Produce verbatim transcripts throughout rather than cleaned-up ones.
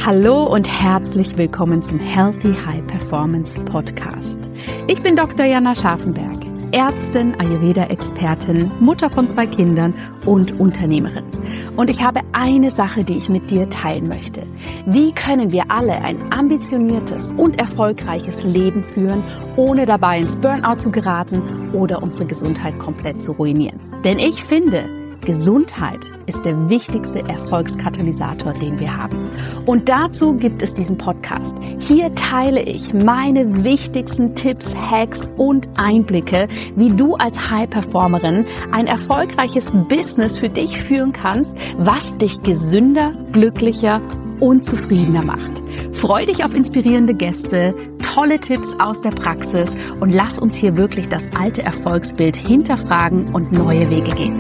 Hallo und herzlich willkommen zum Healthy High Performance Podcast. Ich bin Doktor Jana Scharfenberg, Ärztin, Ayurveda-Expertin, Mutter von zwei Kindern und Unternehmerin. Und ich habe eine Sache, die ich mit dir teilen möchte. Wie können wir alle ein ambitioniertes und erfolgreiches Leben führen, ohne dabei ins Burnout zu geraten oder unsere Gesundheit komplett zu ruinieren? Denn ich finde, Gesundheit ist der wichtigste Erfolgskatalysator, den wir haben. Und dazu gibt es diesen Podcast. Hier teile ich meine wichtigsten Tipps, Hacks und Einblicke, wie du als High-Performerin ein erfolgreiches Business für dich führen kannst, was dich gesünder, glücklicher und zufriedener macht. Freu dich auf inspirierende Gäste, tolle Tipps aus der Praxis und lass uns hier wirklich das alte Erfolgsbild hinterfragen und neue Wege gehen.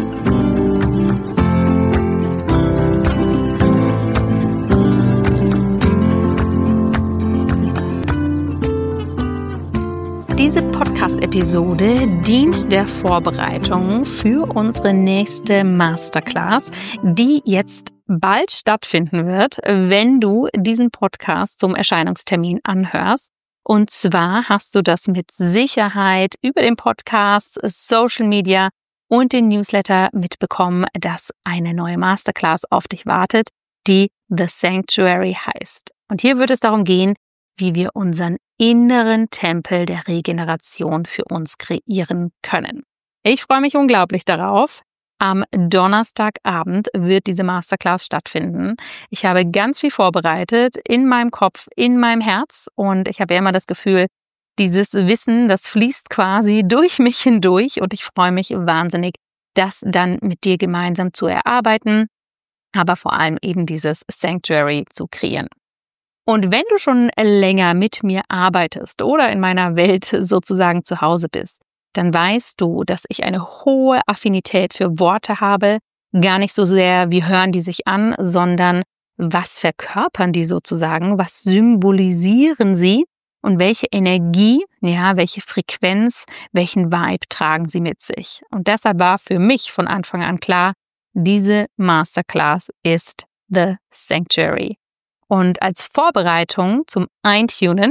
Diese Podcast-Episode dient der Vorbereitung für unsere nächste Masterclass, die jetzt bald stattfinden wird, wenn du diesen Podcast zum Erscheinungstermin anhörst. Und zwar hast du das mit Sicherheit über den Podcast, Social Media und den Newsletter mitbekommen, dass eine neue Masterclass auf dich wartet, die The Sanctuary heißt. Und hier wird es darum gehen, wie wir unseren inneren Tempel der Regeneration für uns kreieren können. Ich freue mich unglaublich darauf. Am Donnerstagabend wird diese Masterclass stattfinden. Ich habe ganz viel vorbereitet in meinem Kopf, in meinem Herz und ich habe ja immer das Gefühl, dieses Wissen, das fließt quasi durch mich hindurch und ich freue mich wahnsinnig, das dann mit dir gemeinsam zu erarbeiten, aber vor allem eben dieses Sanctuary zu kreieren. Und wenn du schon länger mit mir arbeitest oder in meiner Welt sozusagen zu Hause bist, dann weißt du, dass ich eine hohe Affinität für Worte habe. Gar nicht so sehr, wie hören die sich an, sondern was verkörpern die sozusagen, was symbolisieren sie und welche Energie, ja, welche Frequenz, welchen Vibe tragen sie mit sich. Und deshalb war für mich von Anfang an klar, diese Masterclass ist The Sanctuary. Und als Vorbereitung zum Eintunen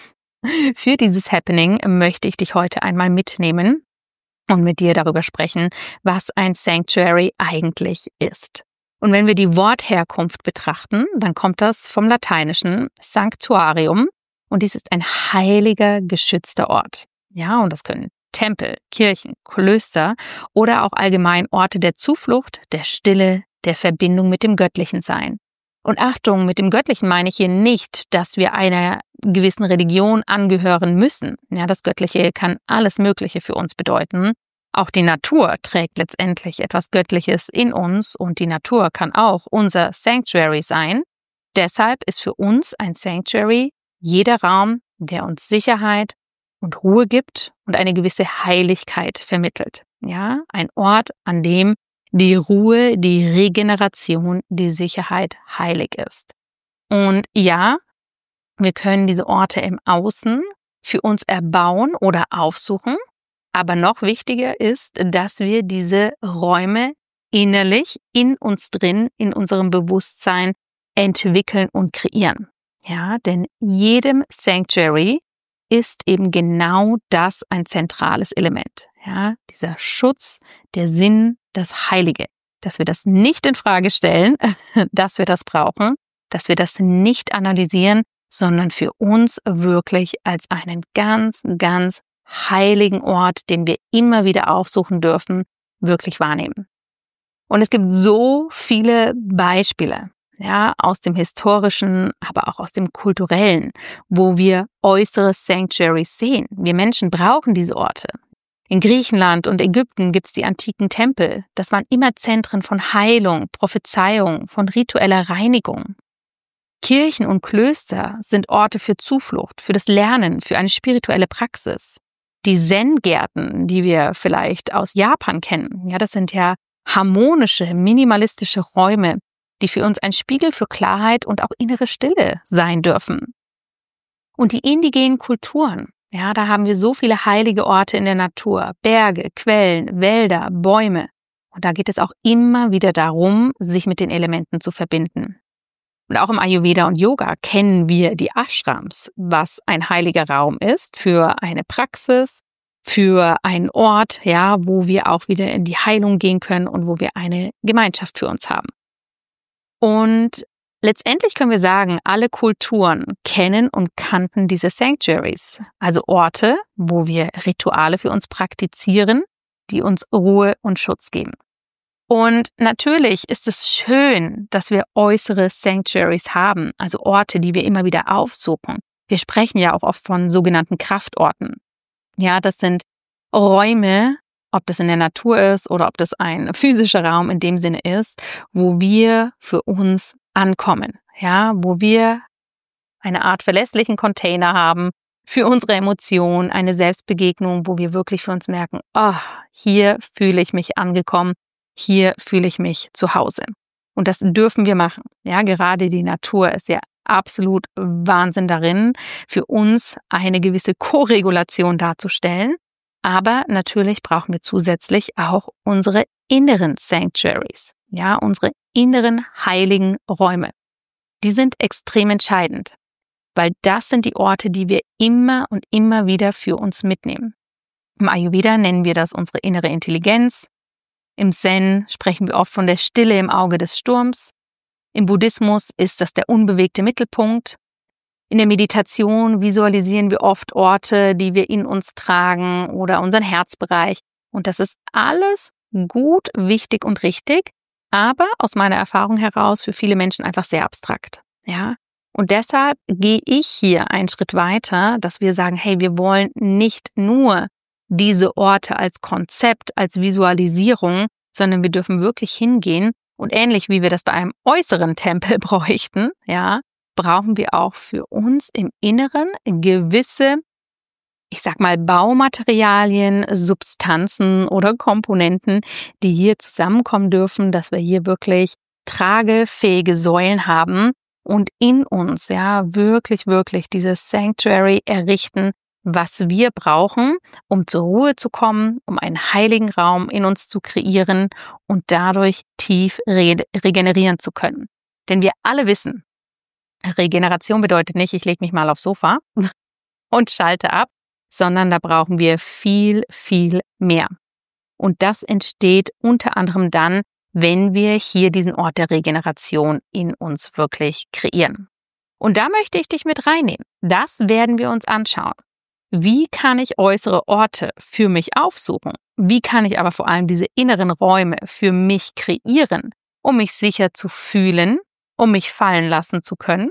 für dieses Happening möchte ich dich heute einmal mitnehmen und mit dir darüber sprechen, was ein Sanctuary eigentlich ist. Und wenn wir die Wortherkunft betrachten, dann kommt das vom lateinischen Sanctuarium und dies ist ein heiliger, geschützter Ort. Ja, und das können Tempel, Kirchen, Klöster oder auch allgemein Orte der Zuflucht, der Stille, der Verbindung mit dem Göttlichen sein. Und Achtung, mit dem Göttlichen meine ich hier nicht, dass wir einer gewissen Religion angehören müssen. Ja, das Göttliche kann alles Mögliche für uns bedeuten. Auch die Natur trägt letztendlich etwas Göttliches in uns und die Natur kann auch unser Sanctuary sein. Deshalb ist für uns ein Sanctuary jeder Raum, der uns Sicherheit und Ruhe gibt und eine gewisse Heiligkeit vermittelt. Ja, ein Ort, an dem die Ruhe, die Regeneration, die Sicherheit heilig ist. Und ja, wir können diese Orte im Außen für uns erbauen oder aufsuchen, aber noch wichtiger ist, dass wir diese Räume innerlich in uns drin, in unserem Bewusstsein entwickeln und kreieren. Ja, denn jedem Sanctuary ist eben genau das ein zentrales Element. Ja, dieser Schutz, der Sinn, das Heilige, dass wir das nicht in Frage stellen, dass wir das brauchen, dass wir das nicht analysieren, sondern für uns wirklich als einen ganz, ganz heiligen Ort, den wir immer wieder aufsuchen dürfen, wirklich wahrnehmen. Und es gibt so viele Beispiele, ja, aus dem Historischen, aber auch aus dem Kulturellen, wo wir äußere Sanctuaries sehen. Wir Menschen brauchen diese Orte. In Griechenland und Ägypten gibt's die antiken Tempel. Das waren immer Zentren von Heilung, Prophezeiung, von ritueller Reinigung. Kirchen und Klöster sind Orte für Zuflucht, für das Lernen, für eine spirituelle Praxis. Die Zen-Gärten, die wir vielleicht aus Japan kennen, ja, das sind ja harmonische, minimalistische Räume, die für uns ein Spiegel für Klarheit und auch innere Stille sein dürfen. Und die indigenen Kulturen, ja, da haben wir so viele heilige Orte in der Natur, Berge, Quellen, Wälder, Bäume. Und da geht es auch immer wieder darum, sich mit den Elementen zu verbinden. Und auch im Ayurveda und Yoga kennen wir die Ashrams, was ein heiliger Raum ist für eine Praxis, für einen Ort, ja, wo wir auch wieder in die Heilung gehen können und wo wir eine Gemeinschaft für uns haben. Und letztendlich können wir sagen, alle Kulturen kennen und kannten diese Sanctuaries, also Orte, wo wir Rituale für uns praktizieren, die uns Ruhe und Schutz geben. Und natürlich ist es schön, dass wir äußere Sanctuaries haben, also Orte, die wir immer wieder aufsuchen. Wir sprechen ja auch oft von sogenannten Kraftorten. Ja, das sind Räume, ob das in der Natur ist oder ob das ein physischer Raum in dem Sinne ist, wo wir für uns ankommen, ja, wo wir eine Art verlässlichen Container haben für unsere Emotionen, eine Selbstbegegnung, wo wir wirklich für uns merken, oh, hier fühle ich mich angekommen, hier fühle ich mich zu Hause. Und das dürfen wir machen. Ja, gerade die Natur ist ja absolut Wahnsinn darin, für uns eine gewisse Koregulation darzustellen. Aber natürlich brauchen wir zusätzlich auch unsere inneren Sanctuaries, ja, unsere inneren heiligen Räume. Die sind extrem entscheidend, weil das sind die Orte, die wir immer und immer wieder für uns mitnehmen. Im Ayurveda nennen wir das unsere innere Intelligenz. Im Zen sprechen wir oft von der Stille im Auge des Sturms. Im Buddhismus ist das der unbewegte Mittelpunkt. In der Meditation visualisieren wir oft Orte, die wir in uns tragen oder unseren Herzbereich. Und das ist alles gut, wichtig und richtig, aber aus meiner Erfahrung heraus für viele Menschen einfach sehr abstrakt. Ja? Und deshalb gehe ich hier einen Schritt weiter, dass wir sagen, hey, wir wollen nicht nur diese Orte als Konzept, als Visualisierung, sondern wir dürfen wirklich hingehen und ähnlich wie wir das bei einem äußeren Tempel bräuchten, ja, brauchen wir auch für uns im Inneren gewisse, ich sag mal, Baumaterialien, Substanzen oder Komponenten, die hier zusammenkommen dürfen, dass wir hier wirklich tragefähige Säulen haben und in uns, ja, wirklich, wirklich dieses Sanctuary errichten, was wir brauchen, um zur Ruhe zu kommen, um einen heiligen Raum in uns zu kreieren und dadurch tief re- regenerieren zu können. Denn wir alle wissen, Regeneration bedeutet nicht, ich lege mich mal aufs Sofa und schalte ab, sondern da brauchen wir viel, viel mehr. Und das entsteht unter anderem dann, wenn wir hier diesen Ort der Regeneration in uns wirklich kreieren. Und da möchte ich dich mit reinnehmen. Das werden wir uns anschauen. Wie kann ich äußere Orte für mich aufsuchen? Wie kann ich aber vor allem diese inneren Räume für mich kreieren, um mich sicher zu fühlen, um mich fallen lassen zu können,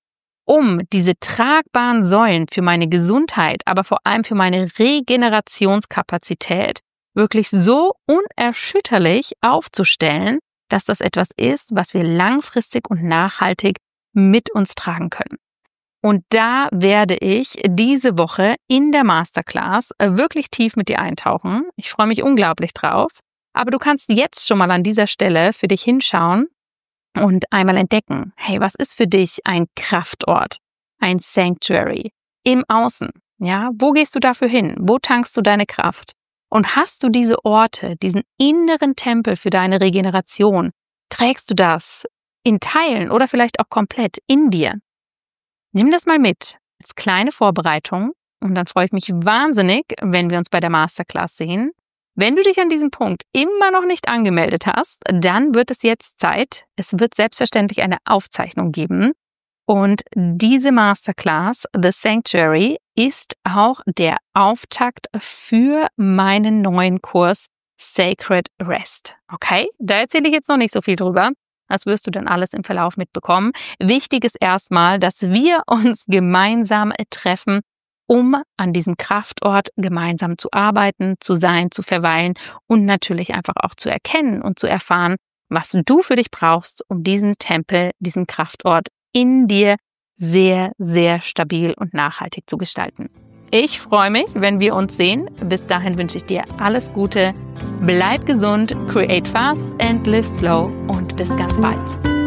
um diese tragbaren Säulen für meine Gesundheit, aber vor allem für meine Regenerationskapazität wirklich so unerschütterlich aufzustellen, dass das etwas ist, was wir langfristig und nachhaltig mit uns tragen können. Und da werde ich diese Woche in der Masterclass wirklich tief mit dir eintauchen. Ich freue mich unglaublich drauf. Aber du kannst jetzt schon mal an dieser Stelle für dich hinschauen und einmal entdecken, hey, was ist für dich ein Kraftort, ein Sanctuary im Außen? Ja, wo gehst du dafür hin? Wo tankst du deine Kraft? Und hast du diese Orte, diesen inneren Tempel für deine Regeneration? Trägst du das in Teilen oder vielleicht auch komplett in dir? Nimm das mal mit als kleine Vorbereitung und dann freue ich mich wahnsinnig, wenn wir uns bei der Masterclass sehen. Wenn du dich an diesem Punkt immer noch nicht angemeldet hast, dann wird es jetzt Zeit. Es wird selbstverständlich eine Aufzeichnung geben. Und diese Masterclass, The Sanctuary, ist auch der Auftakt für meinen neuen Kurs Sacred Rest. Okay? Da erzähle ich jetzt noch nicht so viel drüber. Das wirst du dann alles im Verlauf mitbekommen. Wichtig ist erstmal, dass wir uns gemeinsam treffen, um an diesem Kraftort gemeinsam zu arbeiten, zu sein, zu verweilen und natürlich einfach auch zu erkennen und zu erfahren, was du für dich brauchst, um diesen Tempel, diesen Kraftort in dir sehr, sehr stabil und nachhaltig zu gestalten. Ich freue mich, wenn wir uns sehen. Bis dahin wünsche ich dir alles Gute. Bleib gesund, create fast and live slow und bis ganz bald.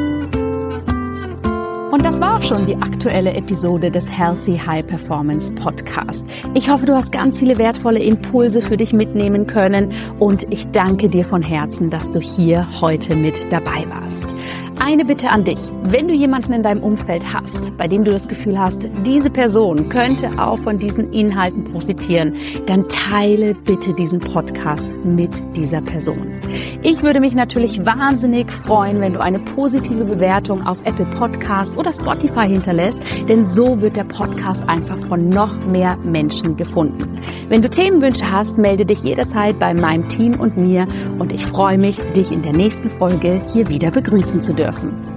Und das war auch schon die aktuelle Episode des Healthy High Performance Podcast. Ich hoffe, du hast ganz viele wertvolle Impulse für dich mitnehmen können und ich danke dir von Herzen, dass du hier heute mit dabei warst. Eine Bitte an dich. Wenn du jemanden in deinem Umfeld hast, bei dem du das Gefühl hast, diese Person könnte auch von diesen Inhalten profitieren, dann teile bitte diesen Podcast mit dieser Person. Ich würde mich natürlich wahnsinnig freuen, wenn du eine positive Bewertung auf Apple Podcast oder Spotify hinterlässt, denn so wird der Podcast einfach von noch mehr Menschen gefunden. Wenn du Themenwünsche hast, melde dich jederzeit bei meinem Team und mir und ich freue mich, dich in der nächsten Folge hier wieder begrüßen zu dürfen.